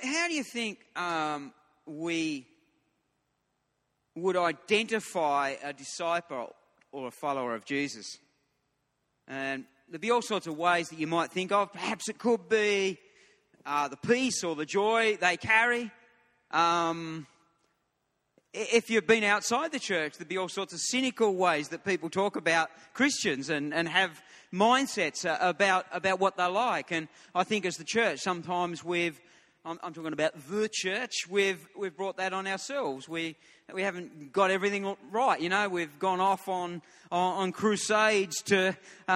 how do you think we would identify a disciple or a follower of Jesus? And there'd be all sorts of ways that you might think of. Perhaps it could be the peace or the joy they carry. If you've been outside the church, there'd be all sorts of cynical ways that people talk about Christians and have mindsets about what they're like. And I think as the church, sometimes I'm talking about the church, we've brought that on ourselves. We haven't got everything right, you know. We've gone off on crusades to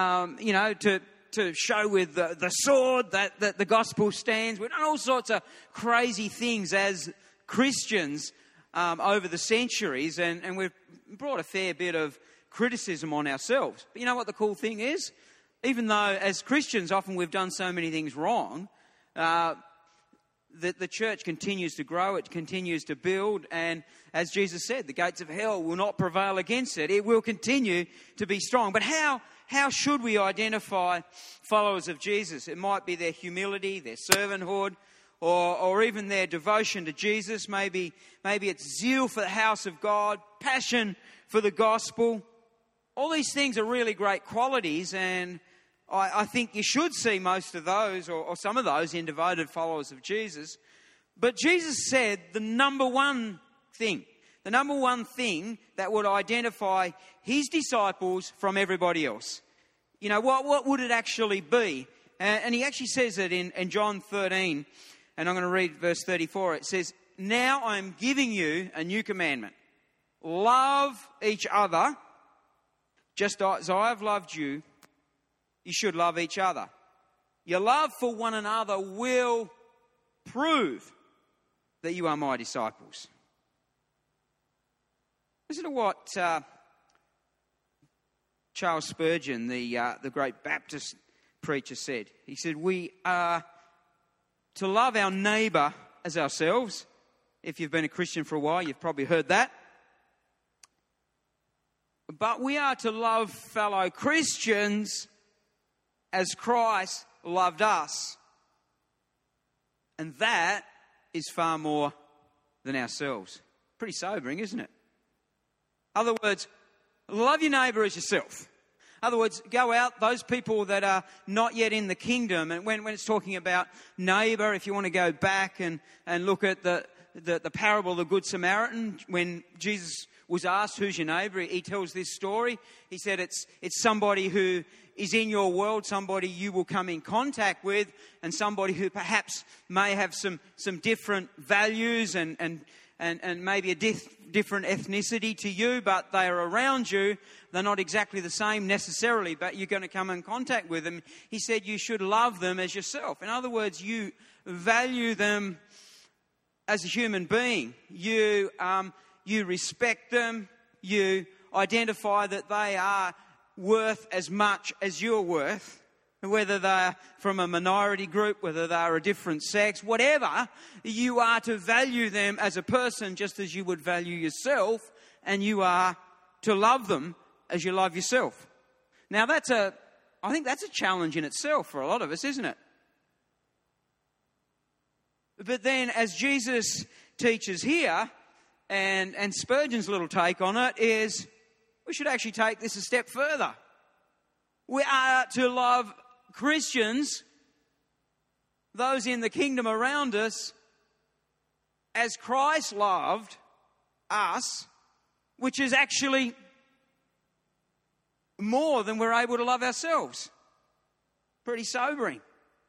show with the sword that the gospel stands. We've done all sorts of crazy things as Christians over the centuries, and we've brought a fair bit of criticism on ourselves. But you know what the cool thing is? Even though as Christians often we've done so many things wrong, the church continues to grow, it continues to build, and as Jesus said, the gates of hell will not prevail against it. It will continue to be strong. But how should we identify followers of Jesus? It might be their humility, their servanthood, or even their devotion to Jesus. Maybe it's zeal for the house of God, passion for the gospel. All these things are really great qualities, and I think you should see most of those or some of those in devoted followers of Jesus. But Jesus said the number one thing that would identify his disciples from everybody else. You know, what would it actually be? And he actually says it in John 13, and I'm going to read verse 34. It says, "Now I'm giving you a new commandment. Love each other just as I have loved you. You should love each other. Your love for one another will prove that you are my disciples." Listen to what Charles Spurgeon, the great Baptist preacher, said. He said, "We are to love our neighbour as ourselves." If you've been a Christian for a while, you've probably heard that. "But we are to love fellow Christians as Christ loved us. And that is far more than ourselves." Pretty sobering, isn't it? In other words, love your neighbour as yourself. In other words, go out, those people that are not yet in the kingdom. And when it's talking about neighbour, if you want to go back and look at the parable of the Good Samaritan, when Jesus was asked, "Who's your neighbour?" he tells this story. He said it's somebody who is in your world, somebody you will come in contact with, and somebody who perhaps may have some different values and maybe a different ethnicity to you, but they are around you. They're not exactly the same necessarily, but you're going to come in contact with them. He said you should love them as yourself. In other words, you value them as a human being. You respect them. You identify that they are worth as much as you're worth, whether they're from a minority group, whether they're a different sex, whatever. You are to value them as a person just as you would value yourself, and you are to love them as you love yourself. Now I think that's a challenge in itself for a lot of us, isn't it? But then as Jesus teaches here, and Spurgeon's little take on it is, we should actually take this a step further. We are to love Christians, those in the kingdom around us, as Christ loved us, which is actually more than we're able to love ourselves. Pretty sobering.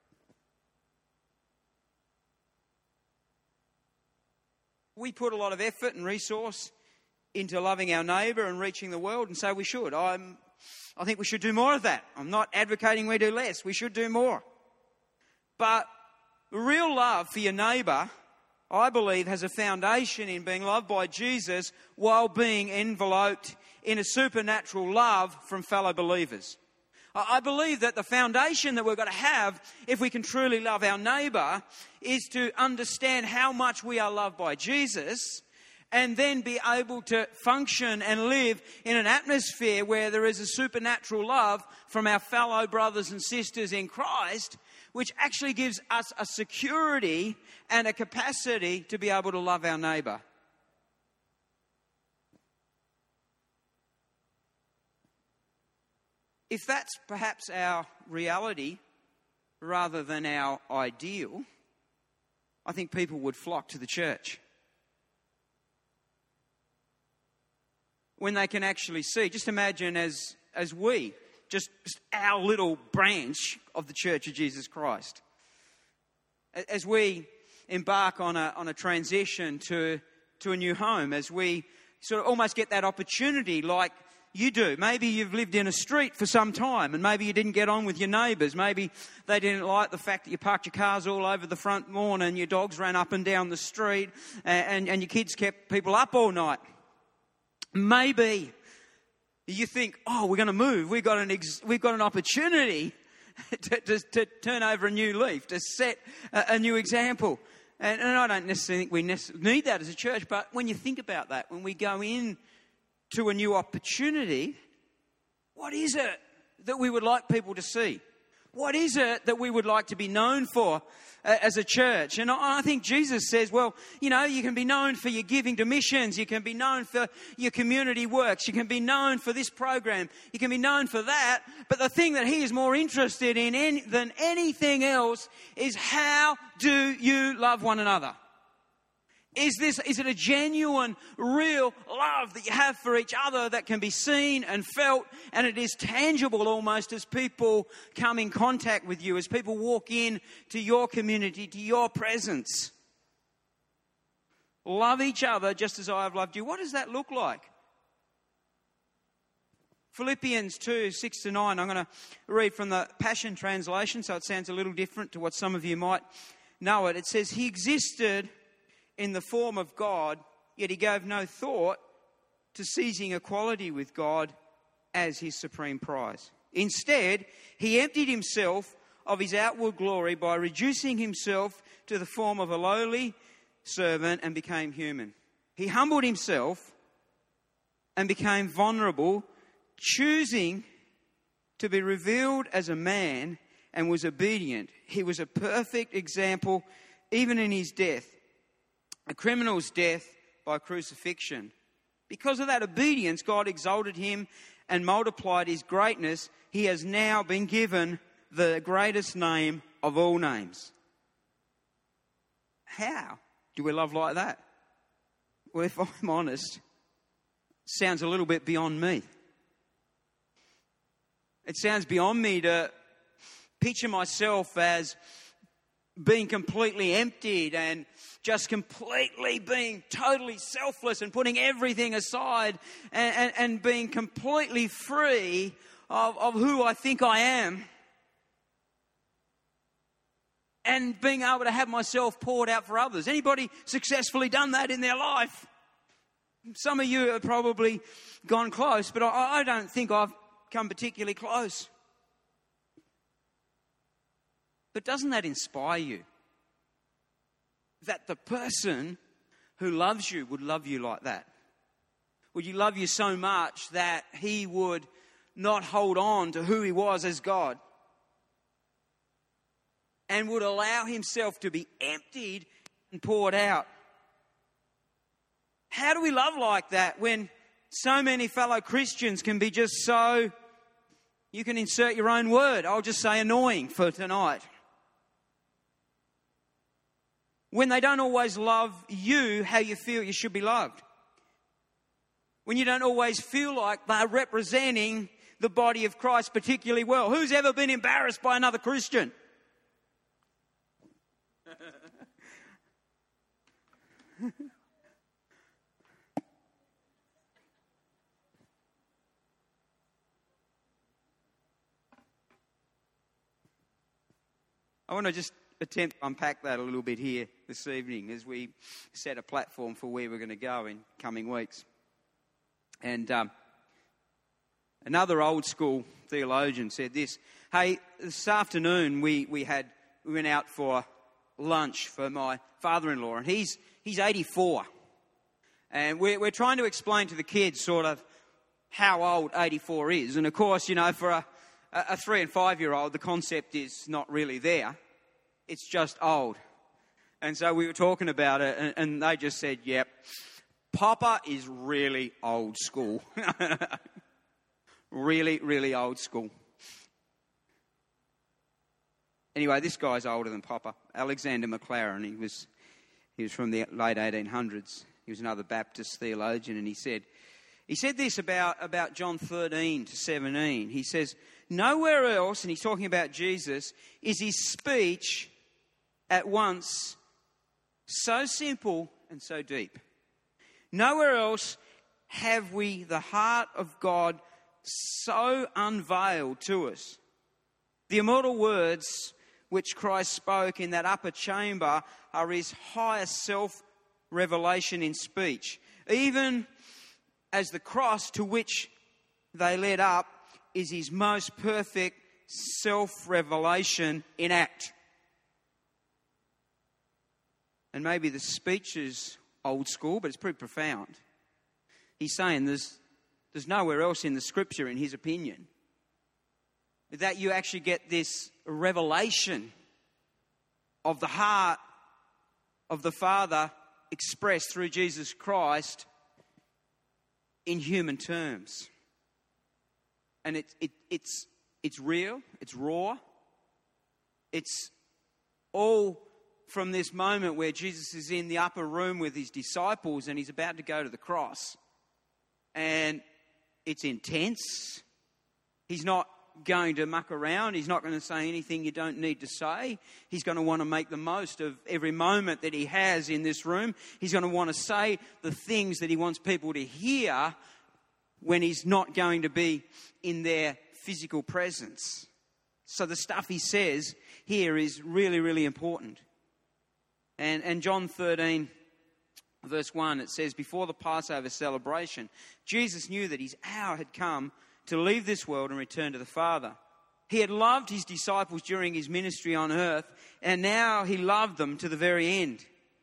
We put a lot of effort and resource into loving our neighbour and reaching the world, and so we should. I think we should do more of that. I'm not advocating we do less. We should do more. But real love for your neighbour, I believe, has a foundation in being loved by Jesus while being enveloped in a supernatural love from fellow believers. I believe that the foundation that we're going to have, if we can truly love our neighbour, is to understand how much we are loved by Jesus, and then be able to function and live in an atmosphere where there is a supernatural love from our fellow brothers and sisters in Christ, which actually gives us a security and a capacity to be able to love our neighbour. If that's perhaps our reality rather than our ideal, I think people would flock to the church. When they can actually see, just imagine as we, just our little branch of the Church of Jesus Christ, as we embark on a transition to a new home, as we sort of almost get that opportunity like you do. Maybe you've lived in a street for some time and maybe you didn't get on with your neighbours. Maybe they didn't like the fact that you parked your cars all over the front lawn and your dogs ran up and down the street and your kids kept people up all night. Maybe you think, oh, we're going to move. We've got an opportunity to turn over a new leaf, to set a new example. And I don't necessarily think we need that as a church, but when you think about that, when we go in to a new opportunity, what is it that we would like people to see? What is it that we would like to be known for as a church? And I think Jesus says, well, you know, you can be known for your giving to missions. You can be known for your community works. You can be known for this program. You can be known for that. But the thing that he is more interested in than anything else is how do you love one another? Is it a genuine, real love that you have for each other that can be seen and felt, and it is tangible almost as people come in contact with you, as people walk in to your community, to your presence? Love each other just as I have loved you. What does that look like? Philippians 2, 6-9, I'm going to read from the Passion Translation, so it sounds a little different to what some of you might know it. It says, he existed in the form of God, yet he gave no thought to seizing equality with God as his supreme prize. Instead, he emptied himself of his outward glory by reducing himself to the form of a lowly servant and became human. He humbled himself and became vulnerable, choosing to be revealed as a man, and was obedient. He was a perfect example even in his death, a criminal's death by crucifixion. Because of that obedience, God exalted him and multiplied his greatness. He has now been given the greatest name of all names. How do we love like that? Well, if I'm honest, it sounds a little bit beyond me. It sounds beyond me to picture myself as being completely emptied and just completely being totally selfless and putting everything aside and being completely free of who I think I am, and being able to have myself poured out for others. Anybody successfully done that in their life? Some of you have probably gone close, but I don't think I've come particularly close. But doesn't that inspire you? That the person who loves you would love you like that? Would you love you so much that he would not hold on to who he was as God, and would allow himself to be emptied and poured out? How do we love like that when so many fellow Christians can be just so, you can insert your own word, I'll just say annoying for tonight? When they don't always love you how you feel you should be loved. When you don't always feel like they're representing the body of Christ particularly well. Who's ever been embarrassed by another Christian? I want to just attempt to unpack that a little bit here this evening as we set a platform for where we're going to go in coming weeks. And another old school theologian said this: hey, this afternoon we went out for lunch for my father-in-law, and he's 84. And we're trying to explain to the kids sort of how old 84 is. And of course, you know, for a 3 and 5 year old, the concept is not really there. it's just old. And so we were talking about it, and they just said, yep, Papa is really old school. Really, really old school. Anyway, this guy's older than Papa. Alexander Maclaren, he was from the late 1800s. He was another Baptist theologian, and he said this about John 13 to 17. He says, nowhere else, and he's talking about Jesus, is his speech at once so simple and so deep. Nowhere else have we the heart of God so unveiled to us. The immortal words which Christ spoke in that upper chamber are his highest self-revelation in speech. Even as the cross to which they led up is his most perfect self-revelation in act. And maybe the speech is old school, but it's pretty profound. He's saying there's nowhere else in the scripture, in his opinion, that you actually get this revelation of the heart of the Father expressed through Jesus Christ in human terms. And it's real, it's raw, it's all from this moment where Jesus is in the upper room with his disciples and he's about to go to the cross. And it's intense. He's not going to muck around. He's not going to say anything you don't need to say. He's going to want to make the most of every moment that he has in this room. He's going to want to say the things that he wants people to hear when he's not going to be in their physical presence. So the stuff he says here is really, really important. And John 13, verse 1, it says, before the Passover celebration, Jesus knew that his hour had come to leave this world and return to the Father. He had loved his disciples during his ministry on earth, and now he loved them to the very end.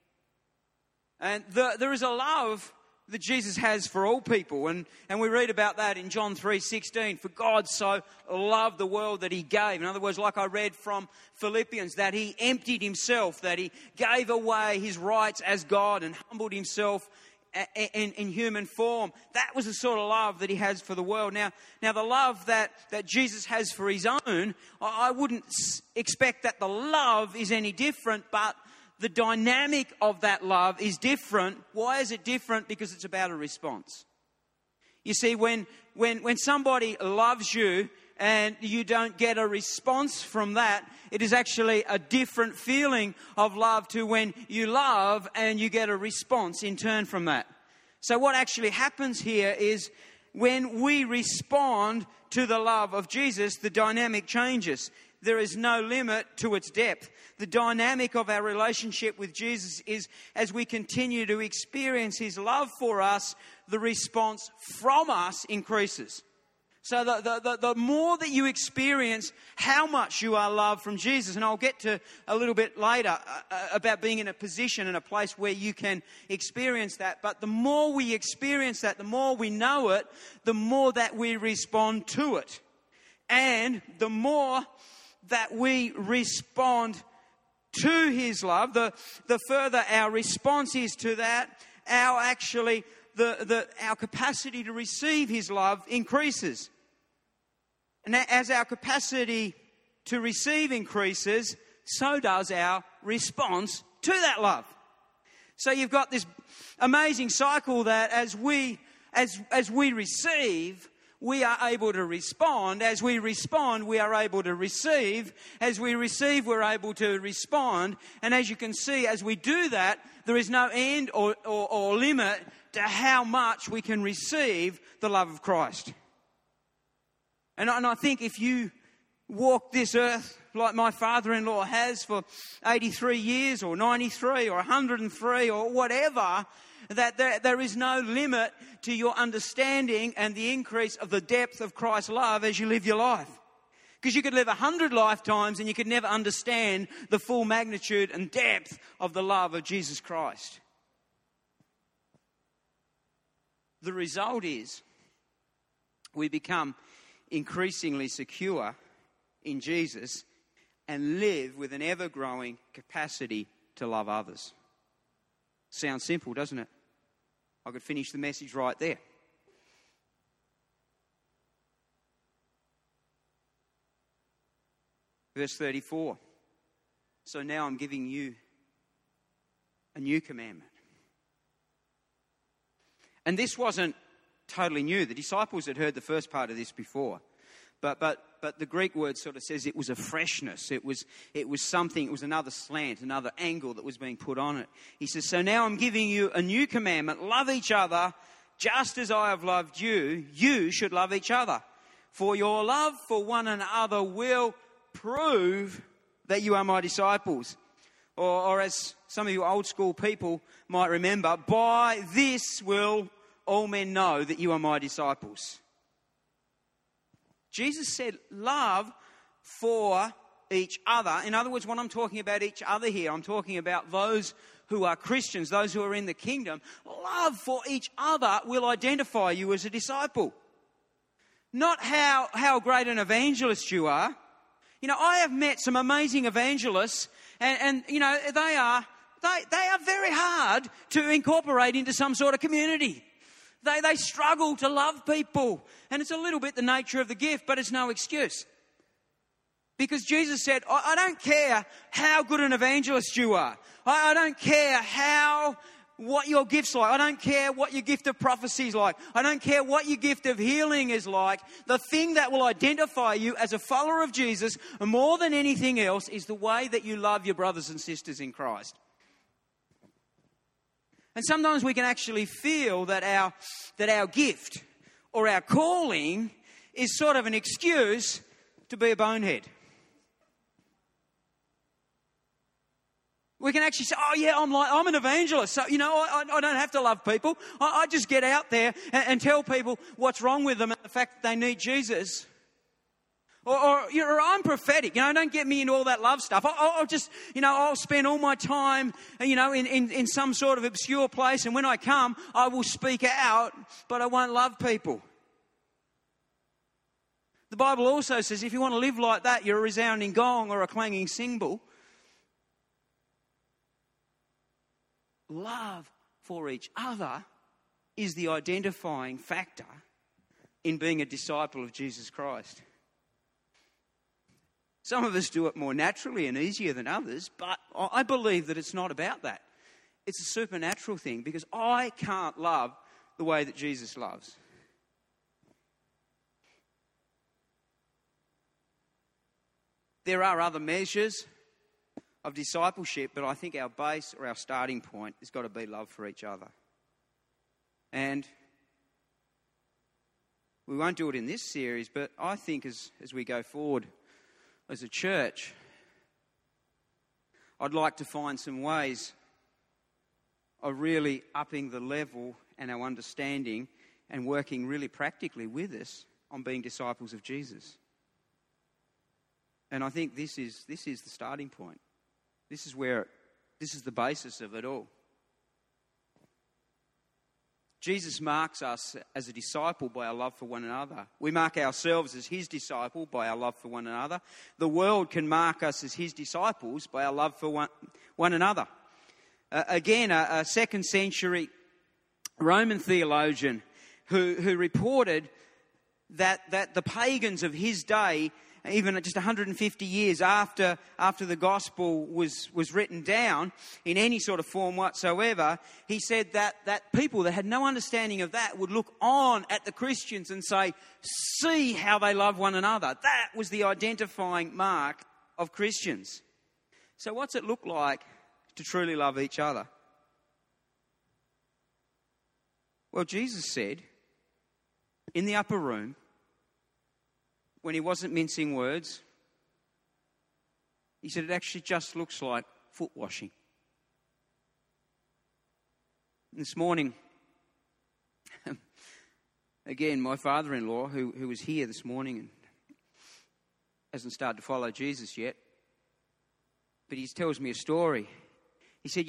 And there is a love that Jesus has for all people, and we read about that in John 3:16. For God so loved the world that he gave. In other words, like I read from Philippians, that he emptied himself, that he gave away his rights as God and humbled himself in human form. That was the sort of love that he has for the world. Now the love that Jesus has for his own, I wouldn't expect that the love is any different, but the dynamic of that love is different. Why is it different? Because it's about a response. You see, when somebody loves you and you don't get a response from that, it is actually a different feeling of love to when you love and you get a response in turn from that. So what actually happens here is when we respond to the love of Jesus, the dynamic changes. There is no limit to its depth. The dynamic of our relationship with Jesus is, as we continue to experience his love for us, the response from us increases. So the more that you experience how much you are loved from Jesus, and I'll get to a little bit later about being in a position and a place where you can experience that, but the more we experience that, the more we know it, the more that we respond to it. And the more that we respond to his love, the further our response is to that, our capacity to receive his love increases. And as our capacity to receive increases, so does our response to that love. So you've got this amazing cycle that as we receive, we are able to respond. As we respond, we are able to receive. As we receive, we're able to respond. And as you can see, as we do that, there is no end or limit to how much we can receive the love of Christ. And I think if you walk this earth like my father-in-law has for 83 years or 93 or 103 or whatever, that there is no limit to your understanding and the increase of the depth of Christ's love as you live your life. Because you could live 100 lifetimes and you could never understand the full magnitude and depth of the love of Jesus Christ. The result is we become increasingly secure in Jesus and live with an ever-growing capacity to love others. Sounds simple, doesn't it? I could finish the message right there. Verse 34. So now I'm giving you a new commandment. And this wasn't totally new. The disciples had heard the first part of this before. But the Greek word sort of says it was a freshness. It was something, it was another slant, another angle that was being put on it. He says, so now I'm giving you a new commandment. Love each other just as I have loved you. You should love each other. For your love for one another will prove that you are my disciples. Or as some of you old school people might remember, by this will all men know that you are my disciples. Jesus said love for each other. In other words, when I'm talking about each other here, I'm talking about those who are Christians, those who are in the kingdom. Love for each other will identify you as a disciple. Not how great an evangelist you are. You know, I have met some amazing evangelists and you know, they are very hard to incorporate into some sort of community. They struggle to love people. And it's a little bit the nature of the gift, but it's no excuse. Because Jesus said, I don't care how good an evangelist you are. I don't care what your gift's like. I don't care what your gift of prophecy is like. I don't care what your gift of healing is like. The thing that will identify you as a follower of Jesus more than anything else is the way that you love your brothers and sisters in Christ. And sometimes we can actually feel that our gift or our calling is sort of an excuse to be a bonehead. We can actually say, oh yeah, I'm an evangelist, so you know I don't have to love people. I just get out there and tell people what's wrong with them and the fact that they need Jesus. Or I'm prophetic, you know, don't get me into all that love stuff. I'll just, you know, I'll spend all my time, you know, in some sort of obscure place, and when I come, I will speak out, but I won't love people. The Bible also says if you want to live like that, you're a resounding gong or a clanging cymbal. Love for each other is the identifying factor in being a disciple of Jesus Christ. Some of us do it more naturally and easier than others, but I believe that it's not about that. It's a supernatural thing because I can't love the way that Jesus loves. There are other measures of discipleship, but I think our base or our starting point has got to be love for each other. And we won't do it in this series, but I think as we go forward as a church, I'd like to find some ways of really upping the level and our understanding and working really practically with us on being disciples of Jesus. And I think this is the starting point. This is the basis of it all. Jesus marks us as a disciple by our love for one another. We mark ourselves as his disciple by our love for one another. The world can mark us as his disciples by our love for one another. Again, a second century Roman theologian who reported that the pagans of his day, even just 150 years after the gospel was written down in any sort of form whatsoever, he said that people that had no understanding of that would look on at the Christians and say, see how they love one another. That was the identifying mark of Christians. So what's it look like to truly love each other? Well, Jesus said in the upper room, when he wasn't mincing words, he said it actually just looks like foot washing. This morning, again, my father-in-law, who was here this morning and hasn't started to follow Jesus yet, but he tells me a story. He said,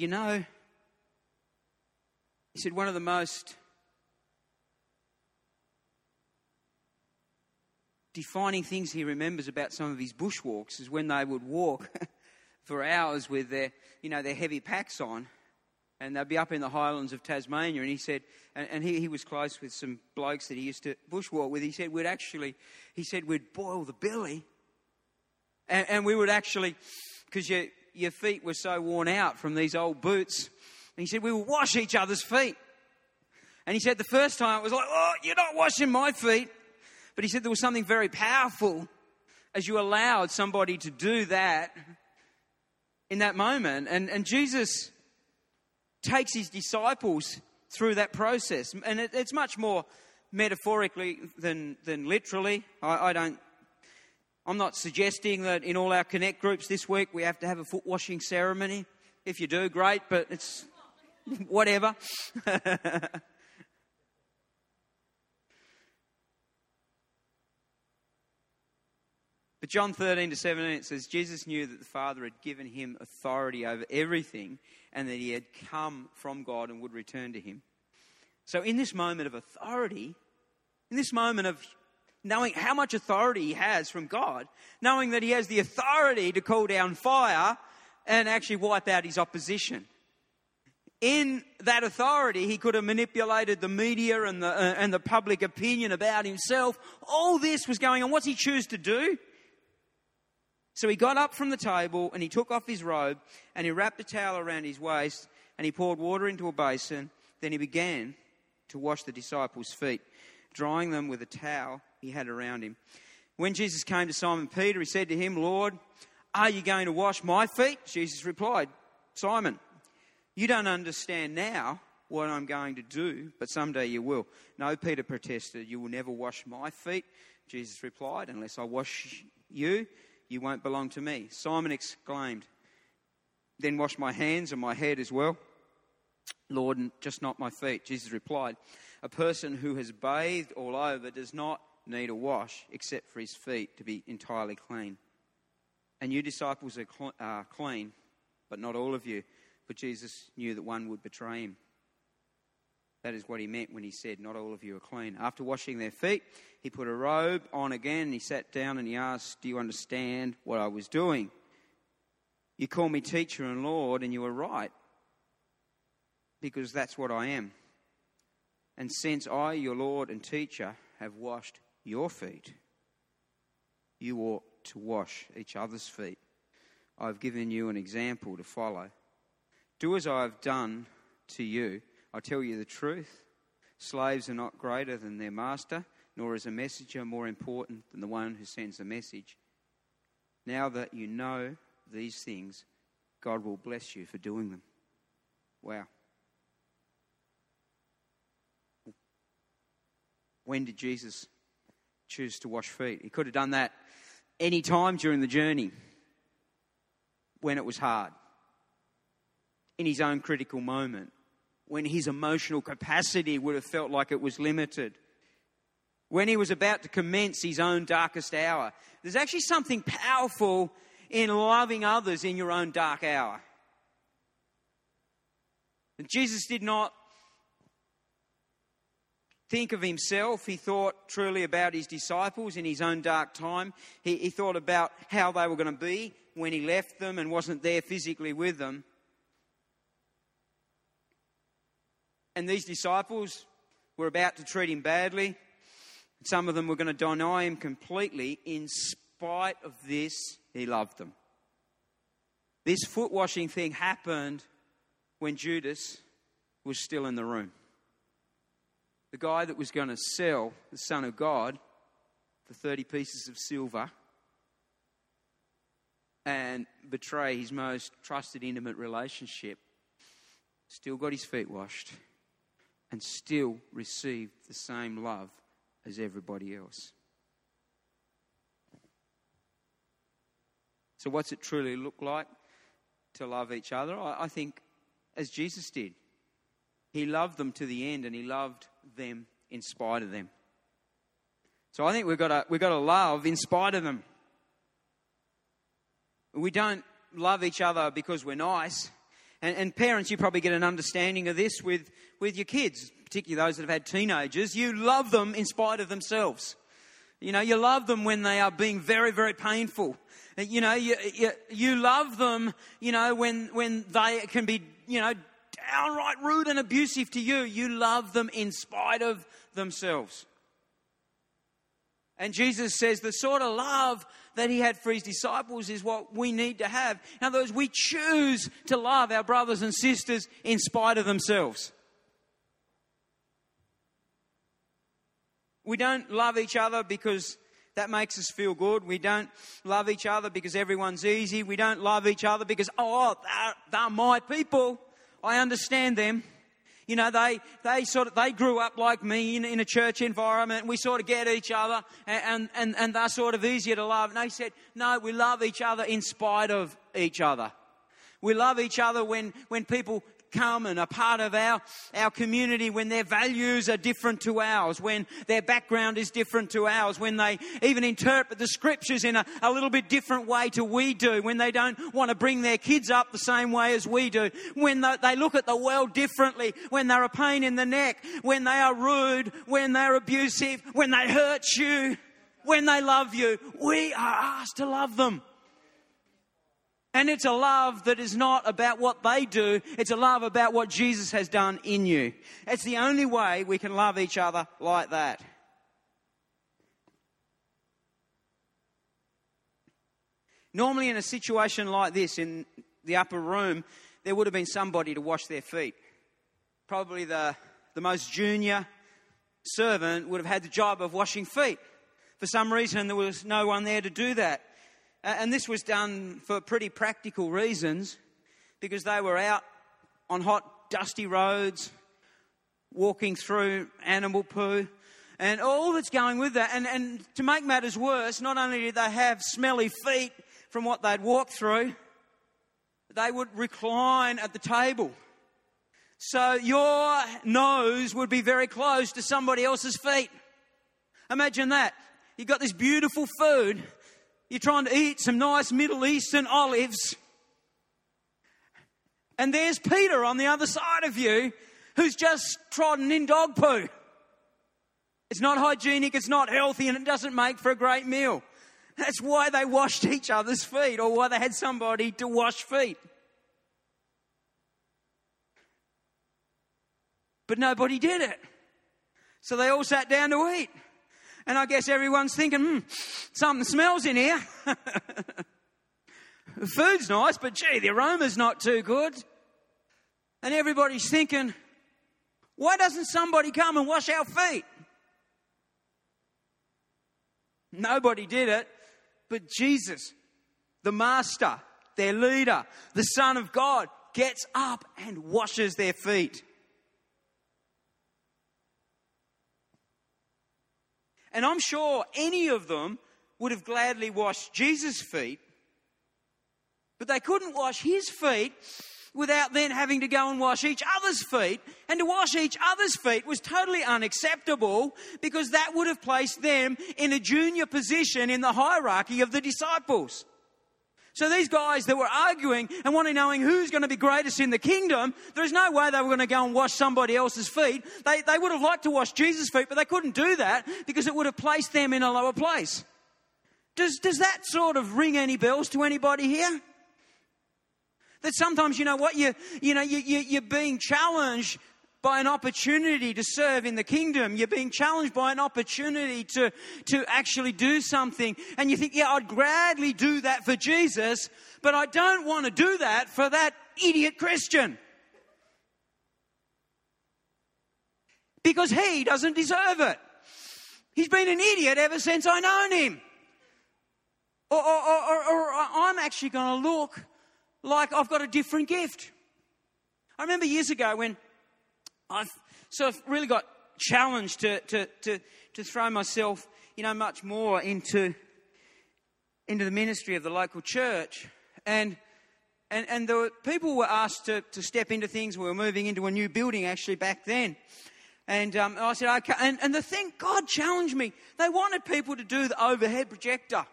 one of the most defining things he remembers about some of his bushwalks is when they would walk for hours with their heavy packs on, and they'd be up in the highlands of Tasmania. And he said, and he was close with some blokes that he used to bushwalk with. He said we'd boil the billy, and we would actually, because your feet were so worn out from these old boots. And he said we would wash each other's feet. And he said the first time it was like, oh, you're not washing my feet. But he said there was something very powerful as you allowed somebody to do that in that moment. And Jesus takes his disciples through that process. And it's much more metaphorically than literally. I'm not suggesting that in all our Connect groups this week we have to have a foot washing ceremony. If you do, great, but it's whatever. But John 13-17, it says, Jesus knew that the Father had given him authority over everything and that he had come from God and would return to him. So in this moment of authority, in this moment of knowing how much authority he has from God, knowing that he has the authority to call down fire and actually wipe out his opposition. In that authority, he could have manipulated the media and the public opinion about himself. All this was going on. What's he choose to do? So he got up from the table and he took off his robe and he wrapped a towel around his waist and he poured water into a basin. Then he began to wash the disciples' feet, drying them with a towel he had around him. When Jesus came to Simon Peter, he said to him, Lord, are you going to wash my feet? Jesus replied, Simon, you don't understand now what I'm going to do, but someday you will. No, Peter protested, you will never wash my feet. Jesus replied, unless I wash you, you won't belong to me. Simon exclaimed, then wash my hands and my head as well. Lord, just not my feet. Jesus replied, a person who has bathed all over does not need a wash except for his feet to be entirely clean. And you disciples are clean, but not all of you. But Jesus knew that one would betray him. That is what he meant when he said, not all of you are clean. After washing their feet, he put a robe on again. He sat down and he asked, do you understand what I was doing? You call me teacher and Lord, and you are right, because that's what I am. And since I, your Lord and teacher, have washed your feet, you ought to wash each other's feet. I've given you an example to follow. Do as I have done to you. I tell you the truth. Slaves are not greater than their master, nor is a messenger more important than the one who sends the message. Now that you know these things, God will bless you for doing them. Wow. When did Jesus choose to wash feet? He could have done that any time during the journey when it was hard, in his own critical moment, when his emotional capacity would have felt like it was limited, when he was about to commence his own darkest hour. There's actually something powerful in loving others in your own dark hour. And Jesus did not think of himself. He thought truly about his disciples in his own dark time. He thought about how they were going to be when he left them and wasn't there physically with them. And these disciples were about to treat him badly. Some of them were going to deny him completely. In spite of this, he loved them. This foot washing thing happened when Judas was still in the room. The guy that was going to sell the Son of God for 30 pieces of silver and betray his most trusted, intimate relationship, still got his feet washed and still received the same love as everybody else. So what's it truly look like to love each other? I think as Jesus did. He loved them to the end, and he loved them in spite of them. So I think we've got to love in spite of them. We don't love each other because we're nice. And parents, you probably get an understanding of this with your kids, particularly those that have had teenagers. You love them in spite of themselves. You know, you love them when they are being very, very painful. You know, you love them, you know, when they can be, you know, downright rude and abusive to you. You love them in spite of themselves. And Jesus says the sort of love that he had for his disciples is what we need to have. In other words, we choose to love our brothers and sisters in spite of themselves. We don't love each other because that makes us feel good. We don't love each other because everyone's easy. We don't love each other because, they're my people. I understand them. You know, they grew up like me in a church environment. We sort of get each other and they're sort of easier to love. And they said, no, we love each other in spite of each other. We love each other when people come and are part of our community, when their values are different to ours, when their background is different to ours, when they even interpret the scriptures in a little bit different way to we do, when they don't want to bring their kids up the same way as we do, when they look at the world differently, when they're a pain in the neck, when they are rude, when they're abusive, when they hurt you, when they love you. We are asked to love them. And it's a love that is not about what they do. It's a love about what Jesus has done in you. It's the only way we can love each other like that. Normally in a situation like this, in the upper room, there would have been somebody to wash their feet. Probably the most junior servant would have had the job of washing feet. For some reason, there was no one there to do that. And this was done for pretty practical reasons, because they were out on hot, dusty roads, walking through animal poo, and all that's going with that. And to make matters worse, not only did they have smelly feet from what they'd walked through, they would recline at the table. So your nose would be very close to somebody else's feet. Imagine that. You've got this beautiful food. You're trying to eat some nice Middle Eastern olives. And there's Peter on the other side of you who's just trodden in dog poo. It's not hygienic, it's not healthy, and it doesn't make for a great meal. That's why they washed each other's feet, or why they had somebody to wash feet. But nobody did it. So they all sat down to eat. And I guess everyone's thinking, something smells in here. The food's nice, but gee, the aroma's not too good. And everybody's thinking, why doesn't somebody come and wash our feet? Nobody did it, but Jesus, the Master, their leader, the Son of God, gets up and washes their feet. And I'm sure any of them would have gladly washed Jesus' feet, but they couldn't wash his feet without then having to go and wash each other's feet. And to wash each other's feet was totally unacceptable, because that would have placed them in a junior position in the hierarchy of the disciples. So these guys that were arguing and wanting knowing who's going to be greatest in the kingdom, there's no way they were going to go and wash somebody else's feet. They would have liked to wash Jesus' feet, but they couldn't do that because it would have placed them in a lower place. Does that sort of ring any bells to anybody here? That sometimes, you know what, you're being challenged by an opportunity to serve in the kingdom. You're being challenged by an opportunity to actually do something. And you think, yeah, I'd gladly do that for Jesus, but I don't want to do that for that idiot Christian. Because he doesn't deserve it. He's been an idiot ever since I known him. Or I'm actually going to look like I've got a different gift. I remember years ago when I sort of really got challenged to throw myself, much more into the ministry of the local church, and people were asked to step into things. We were moving into a new building actually back then, and I said okay. And the thing, God challenged me. They wanted people to do the overhead projector,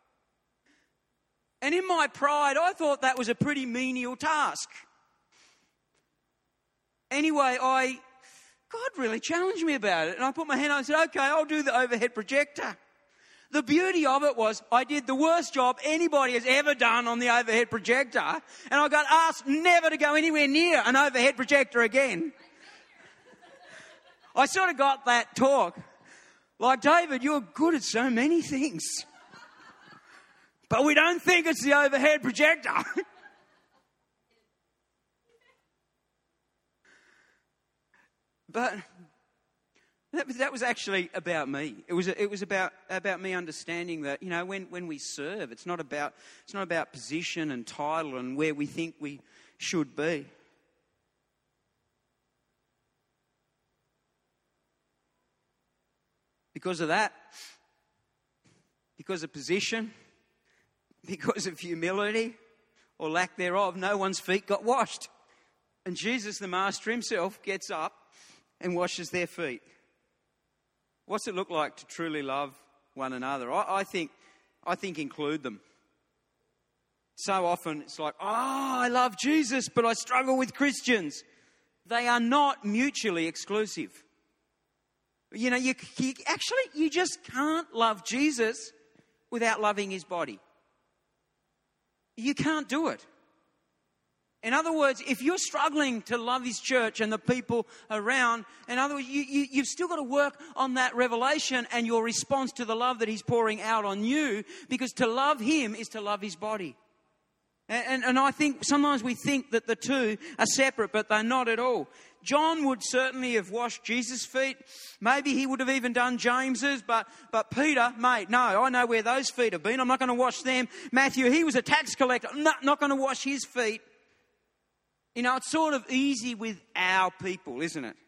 and in my pride, I thought that was a pretty menial task. Anyway, God really challenged me about it. And I put my hand on and said, okay, I'll do the overhead projector. the beauty of it was I did the worst job anybody has ever done on the overhead projector, and I got asked never to go anywhere near an overhead projector again. I sort of got that talk. Like, David, you're good at so many things, but we don't think it's the overhead projector. But that was actually about me. It was about me understanding that, you know, when we serve, it's not about position and title and where we think we should be. Because of that, because of position, because of humility or lack thereof, no one's feet got washed. And Jesus, the Master himself, gets up and washes their feet. What's it look like to truly love one another? I think include them. So often it's like, I love Jesus, but I struggle with Christians. They are not mutually exclusive. You know, you just can't love Jesus without loving his body. You can't do it. In other words, if you're struggling to love his church and the people around, in other words, you've still got to work on that revelation and your response to the love that he's pouring out on you, because to love him is to love his body. And I think sometimes we think that the two are separate, but they're not at all. John would certainly have washed Jesus' feet. Maybe he would have even done James's, but Peter, mate, no, I know where those feet have been. I'm not going to wash them. Matthew, he was a tax collector. Not going to wash his feet. You know, it's sort of easy with our people, isn't it?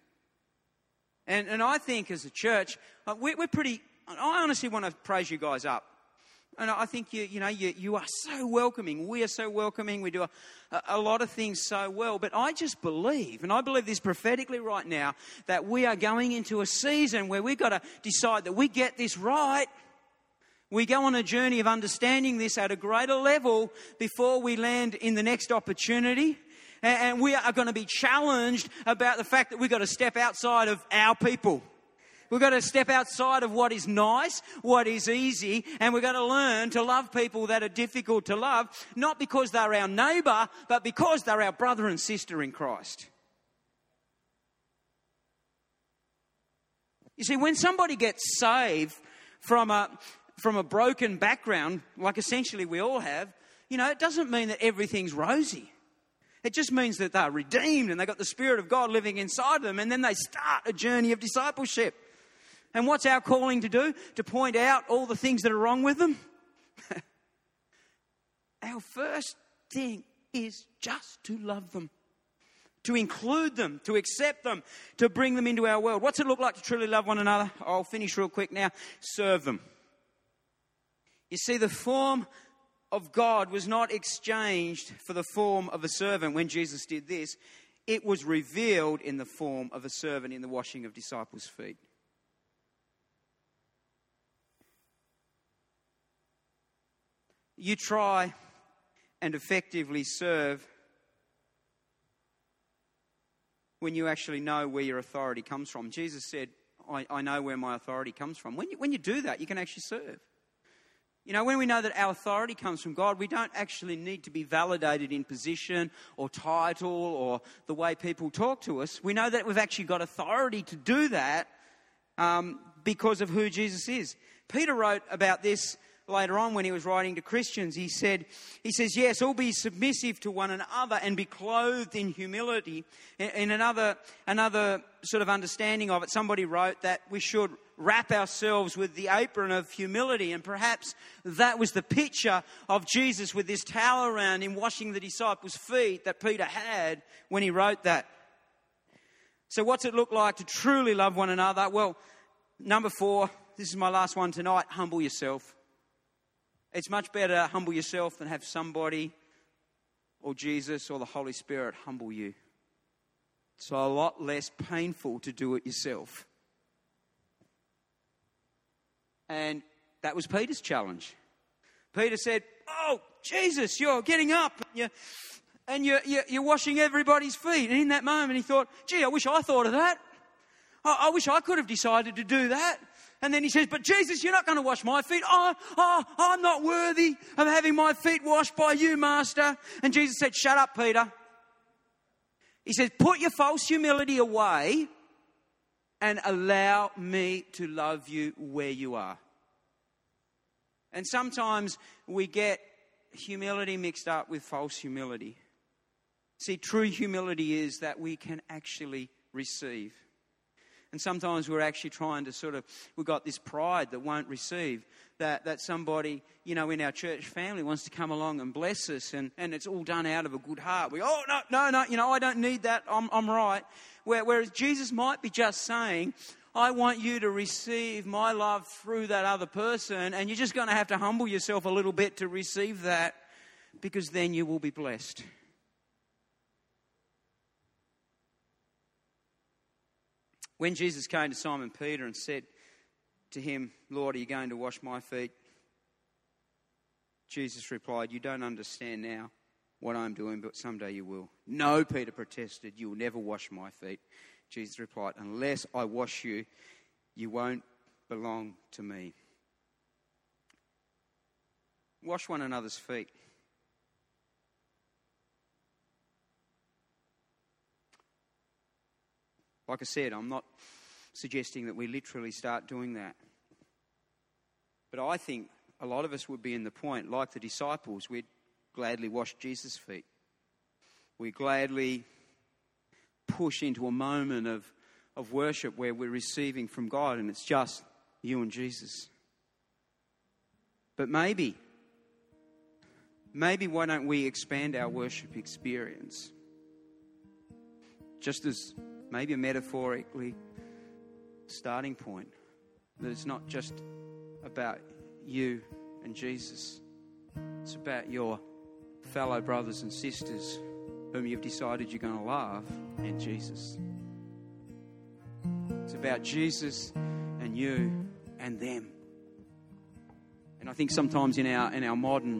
And I think as a church, we're pretty, I honestly want to praise you guys up. And I think you are so welcoming. We are so welcoming. We do a lot of things so well. But I just believe, and I believe this prophetically right now, that we are going into a season where we've got to decide that we get this right. We go on a journey of understanding this at a greater level before we land in the next opportunity. And we are going to be challenged about the fact that we've got to step outside of our people. We've got to step outside of what is nice, what is easy, and we've got to learn to love people that are difficult to love, not because they're our neighbour, but because they're our brother and sister in Christ. You see, when somebody gets saved from a broken background, like essentially we all have, you know, it doesn't mean that everything's rosy. It just means that they're redeemed and they've got the Spirit of God living inside them, and then they start a journey of discipleship. And what's our calling to do? To point out all the things that are wrong with them? Our first thing is just to love them, to include them, to accept them, to bring them into our world. What's it look like to truly love one another? I'll finish real quick now. Serve them. You see, the form of God was not exchanged for the form of a servant when Jesus did this. It was revealed in the form of a servant in the washing of disciples' feet. You try and effectively serve when you actually know where your authority comes from. Jesus said, I know where my authority comes from. When you do that, you can actually serve. You know, when we know that our authority comes from God, we don't actually need to be validated in position or title or the way people talk to us. We know that we've actually got authority to do that because of who Jesus is. Peter wrote about this later on when he was writing to Christians. He says, yes, all be submissive to one another and be clothed in humility. In another sort of understanding of it, somebody wrote that we should wrap ourselves with the apron of humility. And perhaps that was the picture of Jesus with this towel around him washing the disciples' feet that Peter had when he wrote that. So what's it look like to truly love one another? Well, number 4, this is my last one tonight, humble yourself. It's much better to humble yourself than have somebody or Jesus or the Holy Spirit humble you. It's a lot less painful to do it yourself. And that was Peter's challenge. Peter said, oh, Jesus, you're getting up and you're washing everybody's feet. And in that moment he thought, gee, I wish I thought of that. I wish I could have decided to do that. And then he says, but Jesus, you're not going to wash my feet. I'm not worthy of having my feet washed by you, Master. And Jesus said, shut up, Peter. He says, put your false humility away and allow me to love you where you are. And sometimes we get humility mixed up with false humility. See, true humility is that we can actually receive. And sometimes we're actually trying to we've got this pride that won't receive, that somebody, in our church family wants to come along and bless us, and it's all done out of a good heart. We, no, I don't need that, I'm right. Whereas Jesus might be just saying, I want you to receive my love through that other person, and you're just going to have to humble yourself a little bit to receive that, because then you will be blessed. When Jesus came to Simon Peter and said to him, Lord, are you going to wash my feet? Jesus replied, you don't understand now what I'm doing, but someday you will. No, Peter protested, you will never wash my feet. Jesus replied, unless I wash you, you won't belong to me. Wash one another's feet. Like I said, I'm not suggesting that we literally start doing that. But I think a lot of us would be in the point, like the disciples, we'd gladly wash Jesus' feet. We gladly push into a moment of worship where we're receiving from God and it's just you and Jesus. But maybe why don't we expand our worship experience? Just as maybe a metaphorically starting point, that it's not just about you and Jesus. It's about your fellow brothers and sisters whom you've decided you're going to love, and Jesus. It's about Jesus and you and them. And I think sometimes in our modern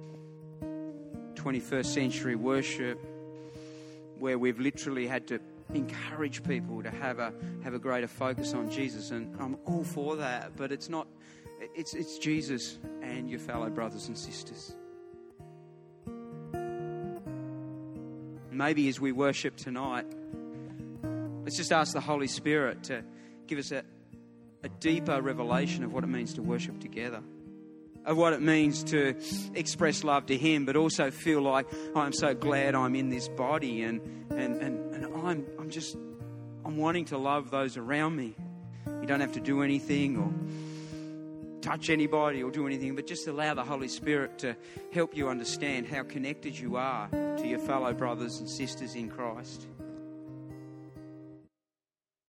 21st century worship, where we've literally had to encourage people to have a greater focus on Jesus, and I'm all for that, but it's not. It's Jesus and your fellow brothers and sisters. Maybe as we worship tonight, let's just ask the Holy Spirit to give us a deeper revelation of what it means to worship together, of what it means to express love to Him, but also feel like, I'm so glad I'm in this body, and I'm wanting to love those around me. You don't have to do anything or touch anybody or do anything, but just allow the Holy Spirit to help you understand how connected you are to your fellow brothers and sisters in Christ.